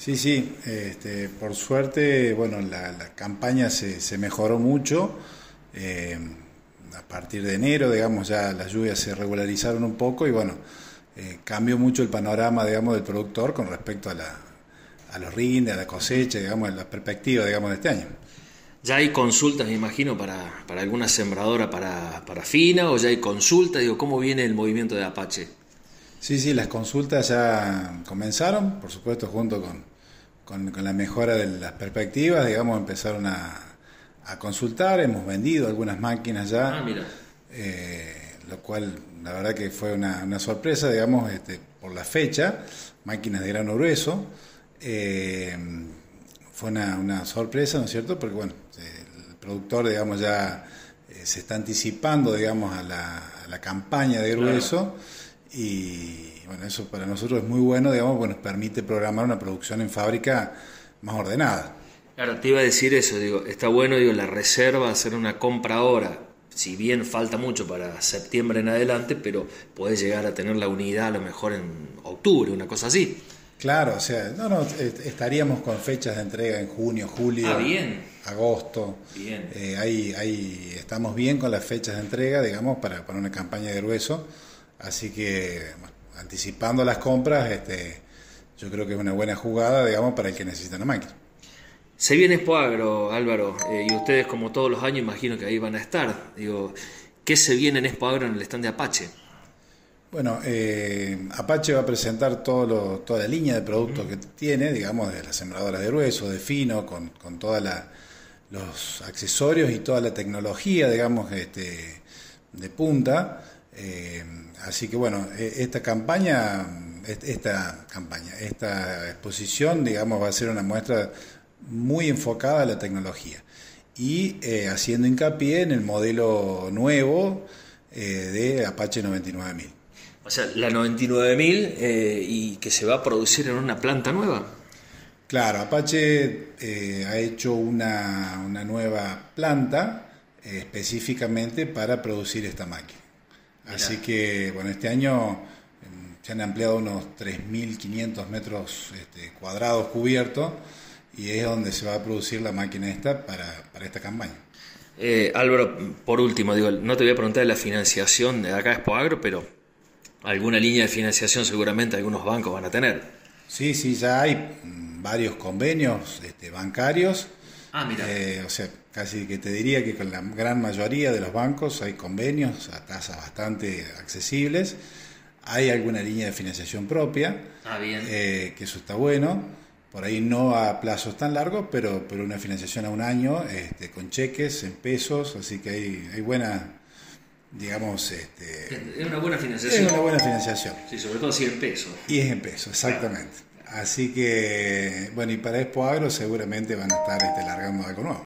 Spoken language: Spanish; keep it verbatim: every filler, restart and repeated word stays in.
Sí, sí, este, por suerte, bueno, la, la campaña se, se mejoró mucho. eh, a partir de enero, digamos, ya las lluvias se regularizaron un poco y bueno, eh, cambió mucho el panorama, digamos, del productor con respecto a la, a los rindes, a la cosecha, digamos, a la perspectiva, digamos, de este año. ¿Ya hay consultas, me imagino, para, para alguna sembradora para, para fina o ya hay consultas? Digo, ¿cómo viene el movimiento de Apache? Sí, sí, las consultas ya comenzaron, por supuesto, junto con, con, con la mejora de las perspectivas, digamos, empezaron a, a consultar, hemos vendido algunas máquinas ya, Ah, mira. eh, lo cual la verdad que fue una, una sorpresa, digamos, este, por la fecha, máquinas de grano grueso, eh, fue una, una sorpresa, ¿no es cierto? Porque bueno, el productor, digamos, ya eh, se está anticipando, digamos, a la, a la campaña de grueso. Claro. Y bueno, eso para nosotros es muy bueno, digamos, porque nos permite programar una producción en fábrica más ordenada. Claro, te iba a decir eso, digo, está bueno, digo, la reserva, hacer una compra ahora, si bien falta mucho para septiembre en adelante, pero podés llegar a tener la unidad a lo mejor en octubre, una cosa así. Claro, o sea, no, no, estaríamos con fechas de entrega en junio, julio, ah, bien. agosto. Bien. Eh, ahí, ahí estamos bien con las fechas de entrega, digamos, para, para una campaña de grueso. Así que, bueno, anticipando las compras, este, yo creo que es una buena jugada, digamos, para el que necesita una máquina. Se viene Expo Agro, Álvaro, eh, y ustedes como todos los años imagino que ahí van a estar. Digo, ¿qué se viene en Expo Agro en el stand de Apache? Bueno, eh, Apache va a presentar todo lo, toda la línea de productos uh-huh. que tiene, digamos, de las sembradoras de grueso, de fino, con, con todos los accesorios y toda la tecnología, digamos, este, de punta. Eh, así que bueno, esta campaña, esta campaña, esta exposición, digamos, va a ser una muestra muy enfocada a la tecnología y eh, haciendo hincapié en el modelo nuevo eh, de Apache noventa y nueve mil. O sea, la noventa y nueve mil eh, y que se va a producir en una planta nueva. Claro, Apache eh, ha hecho una, una nueva planta eh, específicamente para producir esta máquina. Mirá. Así que, bueno, este año eh, se han ampliado unos tres mil quinientos metros este, cuadrados cubiertos y es donde se va a producir la máquina esta para, para esta campaña. Eh, Álvaro, por último, digo, no te voy a preguntar de la financiación de acá de Expo Agro, pero alguna línea de financiación seguramente algunos bancos van a tener. Sí, sí, ya hay varios convenios este, bancarios. Ah, mira. Eh, o sea, casi que te diría que con la gran mayoría de los bancos hay convenios a tasas bastante accesibles. Hay alguna línea de financiación propia. Ah, bien. Eh, que eso está bueno. Por ahí no a plazos tan largos, pero, pero una financiación a un año, este, con cheques, en pesos, así que hay, hay buena, digamos... Este, es una buena financiación. Es una buena financiación. Sí, sobre todo si es en pesos. Y es en pesos, exactamente. Claro. Así que, bueno, y para Expo Agro seguramente van a estar este, largando algo nuevo.